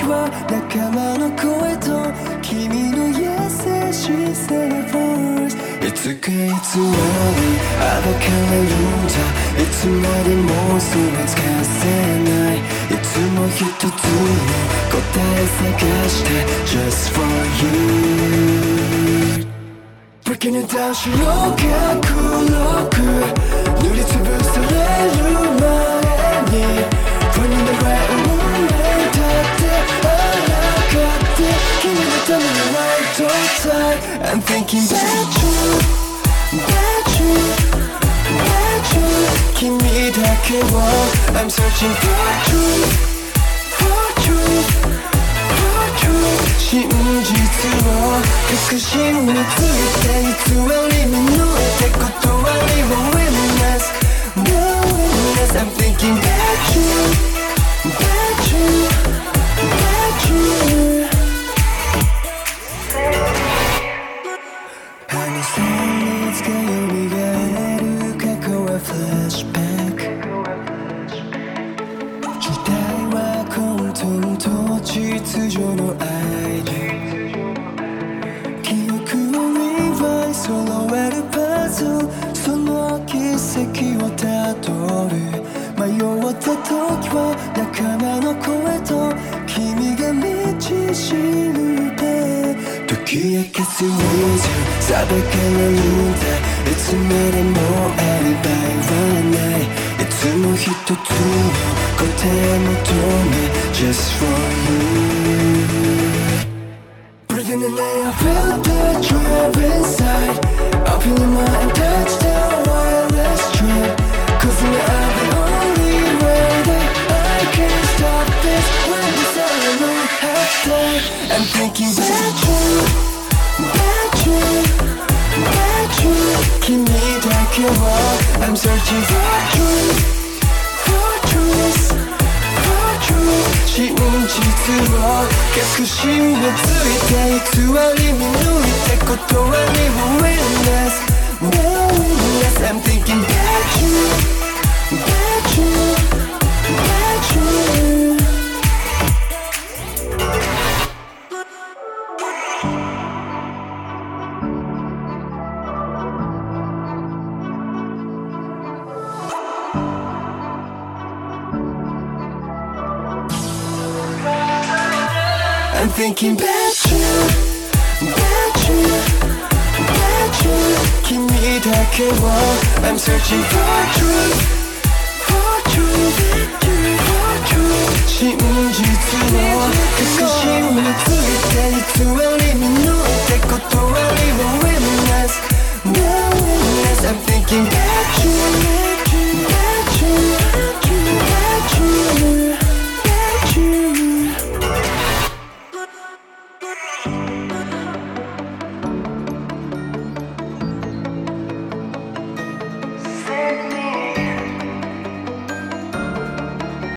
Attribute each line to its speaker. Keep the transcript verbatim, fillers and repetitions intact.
Speaker 1: は仲間の声と君の優しさの voice いつかいつまで暴かれるんだいつまでもそれつかせないいつも一つの答え探して Just for you Breaking it down 白か黒く塗りつぶされる前に Running the right 運命だってあらかって君のために right outside I'm thinking about you about you about you 君だけを I'm searching for truth for truth for truth 真実を確信について偽りに濡れて断りを witness no witness I'm thinking about you about you about you Honey sun いつか蘇る過去はフラッシュバック時代は混沌と秩序の間記憶をリバイス揃えるパズルその軌跡をたどる迷った時は仲間の声と君が道しるべ解き明かすリズム裁かれるんだいつまでもアリバイはないいつも一つの答え求め Just for you Breathing in the air I feel the drive inside Open your mind and touch the wireless string Cause in the eye the only way that I can stop this When the sun has died I'm thinking about you about you about you 君だけを I'm searching for truth for truth for truth 真実を確信がついて偽りに抜いて断りを witness no witness I'm thinking about you about you about you I'm thinking about you, about you, about you 君だけを I'm searching for truth, for truth, for truth 真実を確信について偽り